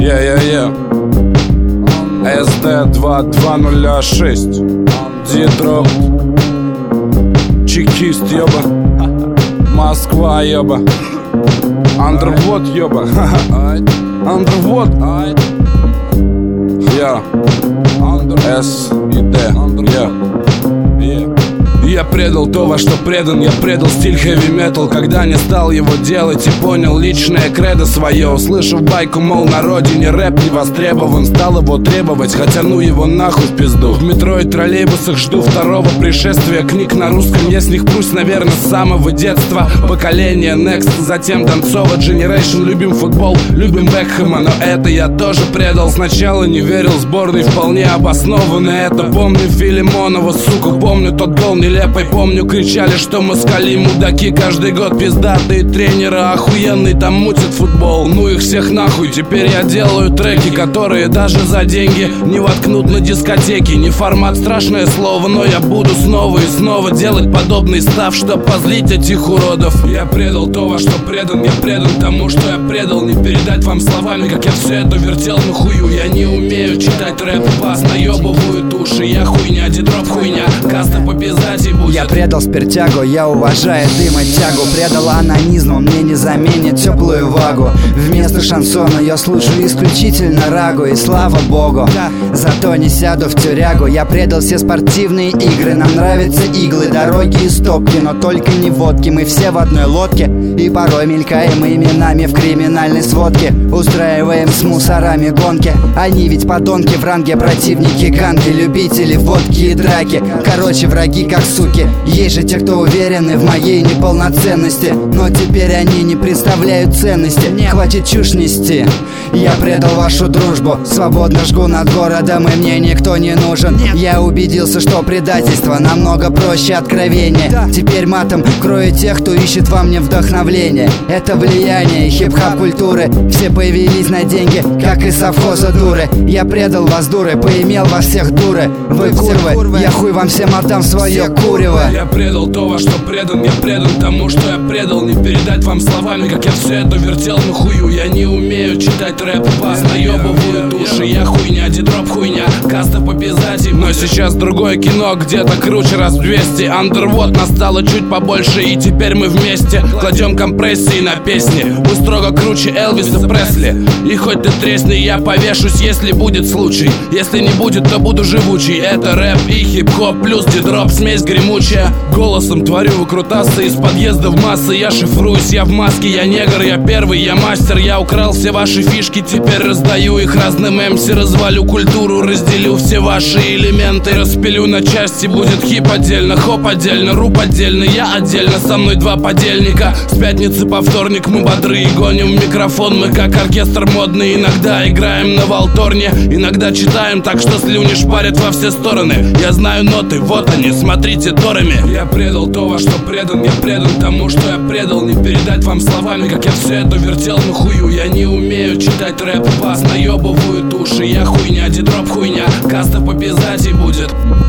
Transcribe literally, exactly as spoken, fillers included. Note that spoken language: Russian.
Я-я-я эс дэ два два ноль шесть Дитроп Чекист, ёба Москва, ёба Андервод, ёба Андервод Я С и Д Я Я предал то, во что предан. Я предал стиль хэви-метал, когда не стал его делать и понял личное кредо свое. Услышав байку, мол, на родине рэп не востребован, стал его требовать, хотя ну его нахуй в пизду. В метро и троллейбусах жду второго пришествия книг на русском. Я с них прусь, наверное, с самого детства. Поколение Next, затем Донцова Generation. Любим футбол, любим Бекхэма, но это я тоже предал. Сначала не верил сборной, вполне обоснованно это. Помню Филимонова, сука, помню тот гол нелепый. Помню, кричали, что москали мудаки. Каждый год пиздатые тренеры охуенные там мутят футбол. Ну их всех нахуй, теперь я делаю треки, которые даже за деньги не воткнут на дискотеке. Не формат, страшное слово, но я буду снова и снова делать подобный став, чтоб позлить этих уродов. Я предал то, во что предан. Я предан тому, что я предал. Не передать вам словами, как я все это вертел на хую. Я не умею читать рэп, бас, наебывают уши. Я хуйня, дитроп хуйня, каста по пиздати будет. Я предал спиртягу, я уважаю дым и тягу. Предал анонизм, он мне не заменит теплую влагу. Вместо шансона я слушаю исключительно рагу. И слава богу, зато не сяду в тюрягу. Я предал все спортивные игры. Нам нравятся иглы, дороги и стопки, но только не водки. Мы все в одной лодке и порой мелькаем именами в криминальной сводке. Устраиваем с мусорами гонки. Они ведь подонки, в ранге противники, ганги, любители водки и драки. Короче, враги как суки. Есть же те, кто уверены в моей неполноценности, но теперь они не представляют ценности. Хватит чушь нести. Я предал вашу дружбу, свободно жгу над городом, и мне никто не нужен. Я убедился, что предательство намного проще откровения. Теперь матом крою тех, кто ищет во мне вдохновление. Это влияние хип-хоп культуры. Все появились на деньги, как и совхоза дуры. Я предал вас, дуры, поимел вас всех, дуры. Вы курвы, я хуй вам всем отдам свое курево. Я предал то, во что предан. Я предан тому, что я предал. Не передать вам словами, как я все это вертел на хую. Я не умею читать рэп, бас, наебывают души. Я хуйня, дитроп хуйня, каста по пиздати. Но сейчас другое кино, где-то круче раз в двести. Андервод настало чуть побольше, и теперь мы вместе кладем компрессии на песни. Мы строго круче Элвиса Пресли. И хоть ты тресни, я повешусь, если будет случай. Если не будет, то буду живучий. Это рэп и хип-хоп плюс дитроп, смесь гремучая. Голосом творю выкрутасы из подъезда в массы. Я шифруюсь, я в маске, я негр, я первый, я мастер. Я украл все ваши фишки, теперь раздаю их разным эмси. Развалю культуру, разделю все ваши элементы. Распилю на части, будет хип отдельно, хоп отдельно, руп отдельно, я отдельно. Со мной два подельника. С пятницы по вторник мы бодры и гоним микрофон. Мы как оркестр модный, иногда играем на валторне, иногда читаем так, что слюни шпарят во все стороны. Я знаю ноты, вот они, смотрите торами. Я предал то, во что предан. Я предан тому, что я предал. Не передать вам словами, как я все это вертел на хую. Я не умею читать рэп, бас, наебывают уши. Я хуйня, дитроп хуйня, каста по пиздати будет.